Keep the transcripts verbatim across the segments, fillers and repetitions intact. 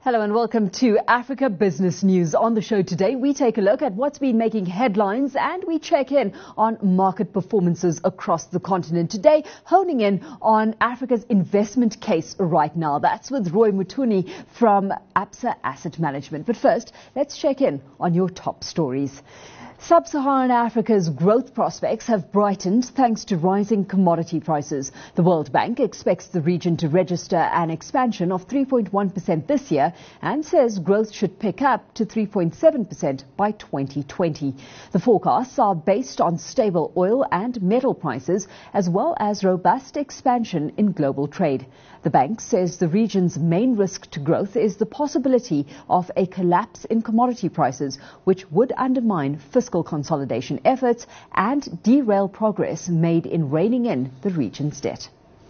Hello and welcome to Africa Business News. On the show today, we take a look at what's been making headlines and we check in on market performances across the continent. Today, honing in on Africa's investment case right now. That's with Roy Mutuni from Absa Asset Management. But first, let's check in on your top stories. Sub-Saharan Africa's growth prospects have brightened thanks to rising commodity prices. The World Bank expects the region to register an expansion of three point one percent this year and says growth should pick up to three point seven percent by twenty twenty. The forecasts are based on stable oil and metal prices as well as robust expansion in global trade. The bank says the region's main risk to growth is the possibility of a collapse in commodity prices, which would undermine fiscal consolidation efforts and derail progress made in reining in the region's debt.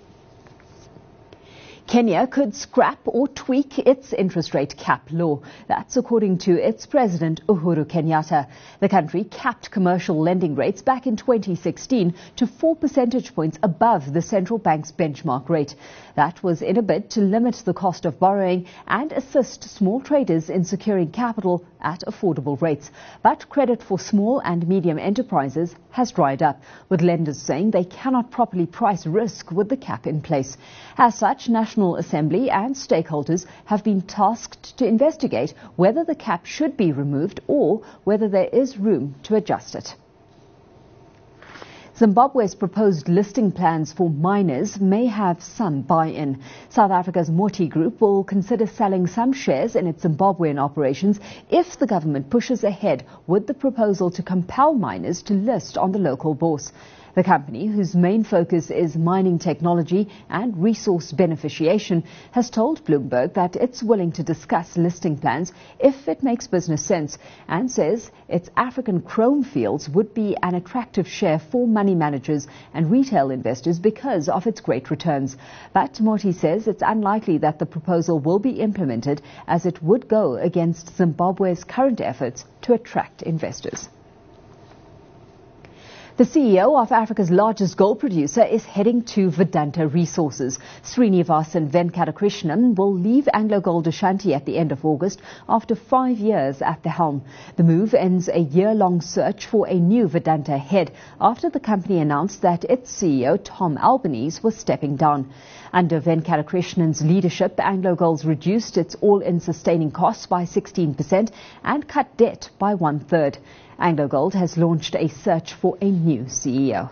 Kenya could scrap or tweak its interest rate cap law. That's according to its president, Uhuru Kenyatta. The country capped commercial lending rates back in twenty sixteen to four percentage points above the central bank's benchmark rate. That was in a bid to limit the cost of borrowing and assist small traders in securing capital at affordable rates. But credit for small and medium enterprises has dried up, with lenders saying they cannot properly price risk with the cap in place. As such, National Assembly and stakeholders have been tasked to investigate whether the cap should be removed or whether there is room to adjust it. Zimbabwe's proposed listing plans for miners may have some buy-in. South Africa's Moti Group will consider selling some shares in its Zimbabwean operations if the government pushes ahead with the proposal to compel miners to list on the local bourse. The company, whose main focus is mining technology and resource beneficiation, has told Bloomberg that it's willing to discuss listing plans if it makes business sense, and says its African chrome fields would be an attractive share for money managers and retail investors because of its great returns. But Moti says it's unlikely that the proposal will be implemented, as it would go against Zimbabwe's current efforts to attract investors. The C E O of Africa's largest gold producer is heading to Vedanta Resources. Srinivasan Venkatakrishnan will leave AngloGold Ashanti at the end of August after five years at the helm. The move ends a year-long search for a new Vedanta head after the company announced that its C E O, Tom Albanese, was stepping down. Under Venkatakrishnan's leadership, AngloGold reduced its all-in sustaining costs by sixteen percent and cut debt by one-third. AngloGold has launched a search for a new C E O.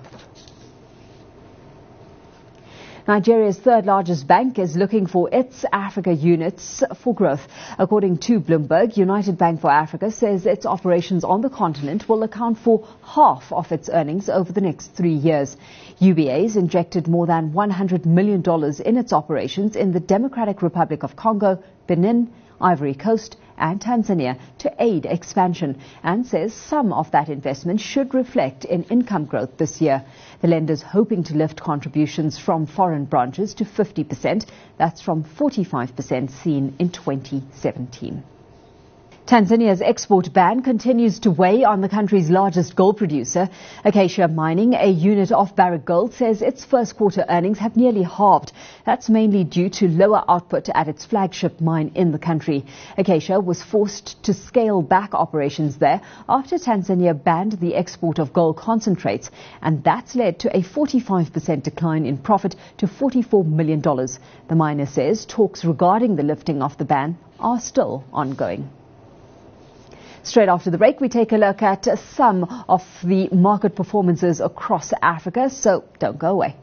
Nigeria's third largest bank is looking for its Africa units for growth. According to Bloomberg, United Bank for Africa says its operations on the continent will account for half of its earnings over the next three years. U B A's injected more than one hundred million dollars in its operations in the Democratic Republic of Congo, Benin, Ivory Coast and Tanzania to aid expansion, and says some of that investment should reflect in income growth this year. The lender's hoping to lift contributions from foreign branches to fifty percent. That's from forty-five percent seen in twenty seventeen. Tanzania's export ban continues to weigh on the country's largest gold producer. Acacia Mining, a unit of Barrick Gold, says its first quarter earnings have nearly halved. That's mainly due to lower output at its flagship mine in the country. Acacia was forced to scale back operations there after Tanzania banned the export of gold concentrates, and that's led to a forty-five percent decline in profit to forty-four million dollars. The miner says talks regarding the lifting of the ban are still ongoing. Straight after the break, we take a look at some of the market performances across Africa, so don't go away.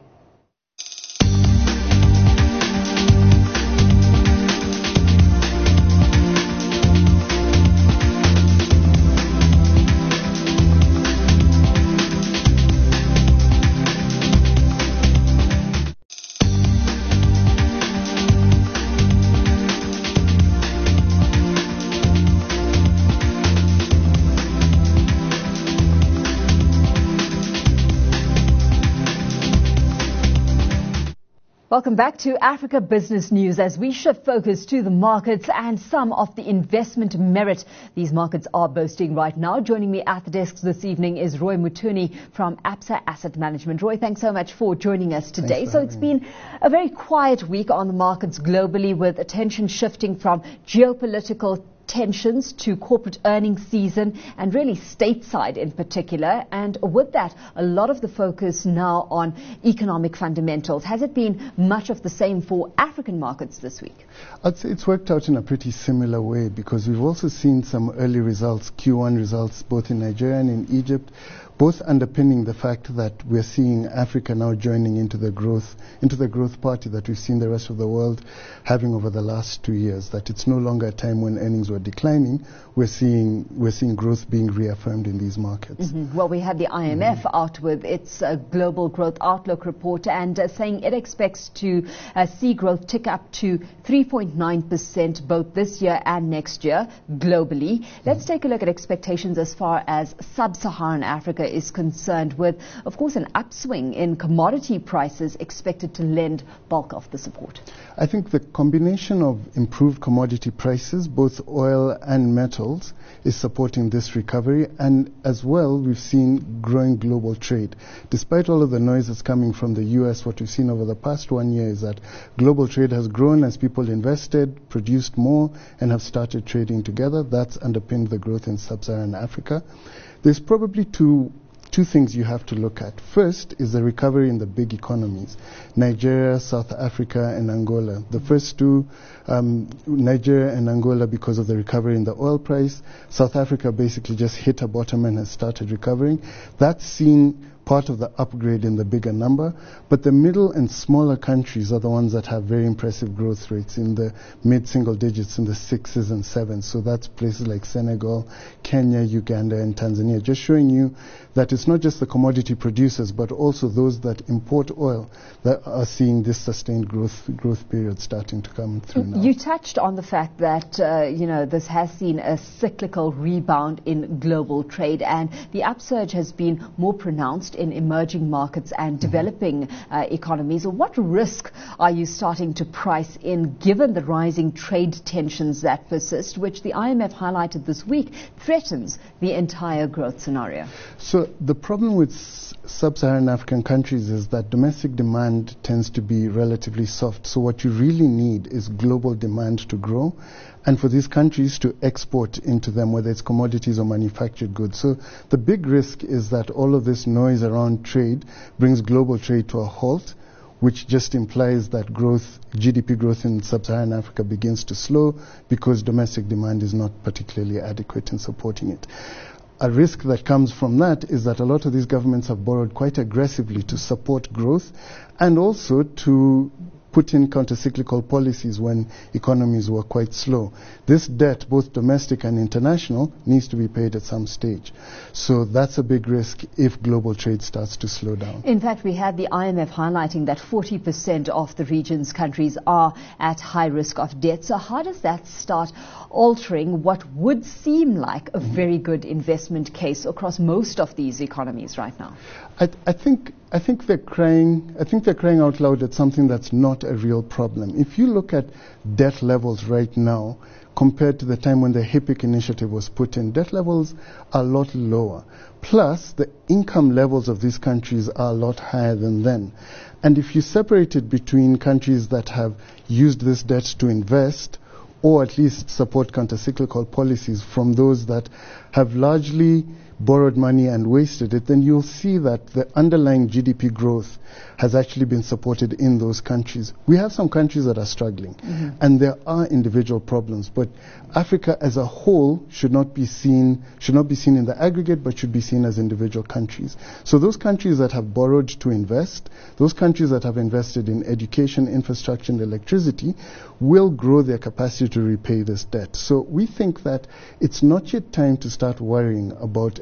Welcome back to Africa Business News as we shift focus to the markets and some of the investment merit these markets are boasting right now. Joining me at the desk this evening is Roy Mutuni from Absa Asset Management. Roy, thanks so much for joining us today. So it's been a very quiet week on the markets globally, with attention shifting from geopolitical tensions to corporate earnings season and really stateside in particular. And with that, a lot of the focus now on economic fundamentals. Has it been much of the same for African markets this week? I'd say it's worked out in a pretty similar way, because we've also seen some early results, Q one results, both in Nigeria and in Egypt, both underpinning the fact that we're seeing Africa now joining into the growth into the growth party that we've seen the rest of the world having over the last two years. That it's no longer a time when earnings were declining. We're seeing we're seeing growth being reaffirmed in these markets. Mm-hmm. Well, we had the I M F mm-hmm. out with its uh, global growth outlook report and uh, saying it expects to uh, see growth tick up to three point nine percent both this year and next year globally. Let's mm-hmm. take a look at expectations as far as sub-Saharan Africa is concerned, with, of course, an upswing in commodity prices expected to lend bulk of the support. I think the combination of improved commodity prices, both oil and metals, is supporting this recovery. And as well, we've seen growing global trade. Despite all of the noise that's coming from the U S, what we've seen over the past one year is that global trade has grown as people invested, produced more, and have started trading together. That's underpinned the growth in sub-Saharan Africa. There's probably two Two things you have to look at. First is the recovery in the big economies, Nigeria, South Africa, and Angola. The first two, um, Nigeria and Angola, because of the recovery in the oil price. South Africa basically just hit a bottom and has started recovering. That's seen part of the upgrade in the bigger number, but the middle and smaller countries are the ones that have very impressive growth rates in the mid-single digits, in the sixes and sevens. So that's places like Senegal, Kenya, Uganda, and Tanzania, just showing you that it's not just the commodity producers, but also those that import oil that are seeing this sustained growth growth period starting to come through now. You touched on the fact that uh, you know this has seen a cyclical rebound in global trade, and the upsurge has been more pronounced in emerging markets and developing mm-hmm. uh, economies. What risk are you starting to price in, given the rising trade tensions that persist, which the I M F highlighted this week threatens the entire growth scenario? So the problem with sub-Saharan African countries is that domestic demand tends to be relatively soft. So what you really need is global demand to grow, and for these countries to export into them, whether it's commodities or manufactured goods. So the big risk is that all of this noise around trade brings global trade to a halt, which just implies that growth, G D P growth in sub-Saharan Africa begins to slow because domestic demand is not particularly adequate in supporting it. A risk that comes from that is that a lot of these governments have borrowed quite aggressively to support growth and also to put in counter-cyclical policies when economies were quite slow. This debt, both domestic and international, needs to be paid at some stage. So that's a big risk if global trade starts to slow down. In fact, we had the I M F highlighting that forty percent of the region's countries are at high risk of debt. So how does that start altering what would seem like a mm-hmm. very good investment case across most of these economies right now? I, I think I think they're crying. I think they're crying out loud at something that's not a real problem. If you look at debt levels right now compared to the time when the HIPC initiative was put in, debt levels are a lot lower. Plus, the income levels of these countries are a lot higher than then. And if you separate it between countries that have used this debt to invest, or at least support counter-cyclical policies, from those that have largely borrowed money and wasted it, then you'll see that the underlying G D P growth has actually been supported in those countries. We have some countries that are struggling, mm-hmm. and there are individual problems, but Africa as a whole should not be seen should not be seen in the aggregate, but should be seen as individual countries. So those countries that have borrowed to invest, those countries that have invested in education, infrastructure, and electricity, will grow their capacity to repay this debt. So we think that it's not yet time to start worrying about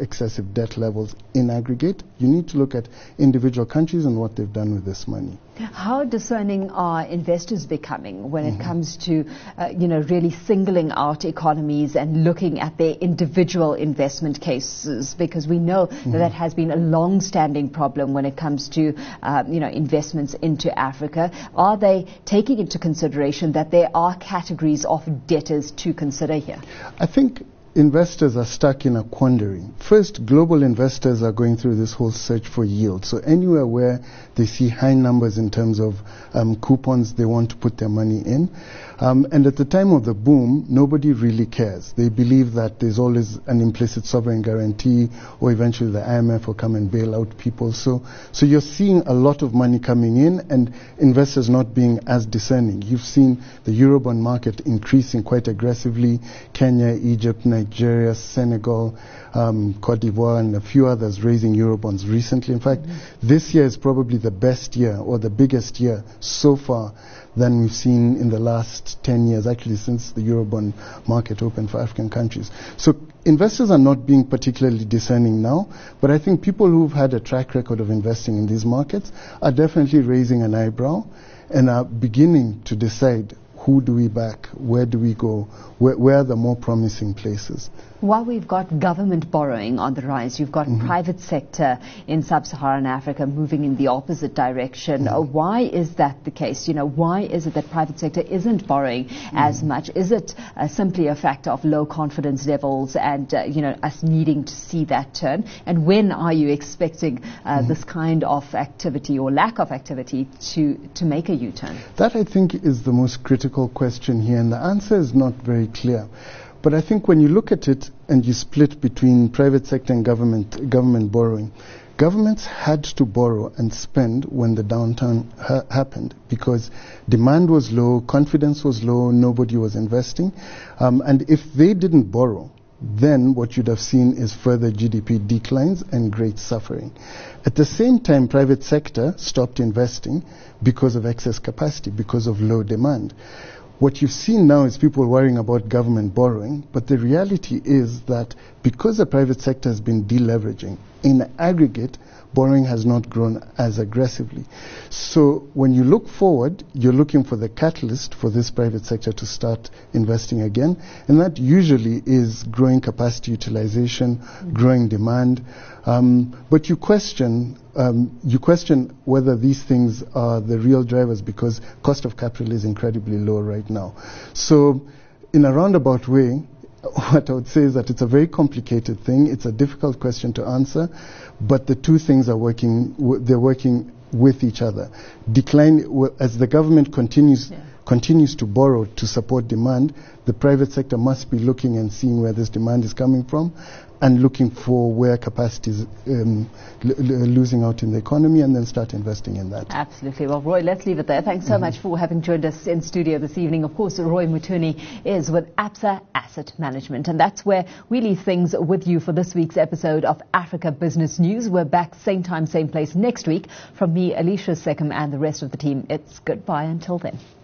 excessive debt levels in aggregate. You need to look at individual countries and what they've done with this money. How discerning are investors becoming when Mm-hmm. it comes to, uh, you know, really singling out economies and looking at their individual investment cases? Because we know mm-hmm. that that has been a long-standing problem when it comes to, uh, you know, investments into Africa. Are they taking into consideration that there are categories of debtors to consider here? I think investors are stuck in a quandary. First, global investors are going through this whole search for yield. So anywhere where they see high numbers in terms of um, coupons, they want to put their money in. Um, and at the time of the boom, nobody really cares. They believe that there's always an implicit sovereign guarantee, or eventually the I M F will come and bail out people. So, so you're seeing a lot of money coming in and investors not being as discerning. You've seen the Eurobond market increasing quite aggressively. Kenya, Egypt, Nigeria, Senegal, um, Cote d'Ivoire, and a few others raising Eurobonds recently. In fact, mm-hmm. this year is probably the best year or the biggest year so far than we've seen in the last ten years, actually since the Eurobond market opened for African countries. So investors are not being particularly discerning now, but I think people who've had a track record of investing in these markets are definitely raising an eyebrow and are beginning to decide, who do we back? Where do we go? Where, where are the more promising places? While we've got government borrowing on the rise, you've got mm-hmm. private sector in sub-Saharan Africa moving in the opposite direction. Mm-hmm. Uh, why is that the case? You know, why is it that private sector isn't borrowing mm-hmm. as much? Is it uh, simply a factor of low confidence levels and, uh, you know, us needing to see that turn? And when are you expecting uh, mm-hmm. this kind of activity or lack of activity to, to make a U-turn? That, I think, is the most critical question here, and the answer is not very clear. But I think when you look at it and you split between private sector and government government borrowing, governments had to borrow and spend when the downturn ha- happened because demand was low, confidence was low, nobody was investing. Um, and if they didn't borrow, then what you'd have seen is further G D P declines and great suffering. At the same time, private sector stopped investing because of excess capacity, because of low demand. What you've seen now is people worrying about government borrowing, but the reality is that because the private sector has been deleveraging, in aggregate, borrowing has not grown as aggressively. So when you look forward, you're looking for the catalyst for this private sector to start investing again, and that usually is growing capacity utilization, mm-hmm. growing demand. Um, but you question um, you question whether these things are the real drivers because cost of capital is incredibly low right now. So in a roundabout way, what I would say is that it's a very complicated thing. It's a difficult question to answer, but the two things are working, w- they're working with each other. Decline, w- as the government continues, yeah. continues to borrow to support demand, the private sector must be looking and seeing where this demand is coming from and looking for where capacity is um, l- l- losing out in the economy and then start investing in that. Absolutely. Well, Roy, let's leave it there. Thanks so mm-hmm. much for having joined us in studio this evening. Of course, Roy Muthuni is with Absa Asset Management. And that's where we leave things with you for this week's episode of Africa Business News. We're back same time, same place next week. From me, Alicia Seckham, and the rest of the team, it's goodbye until then.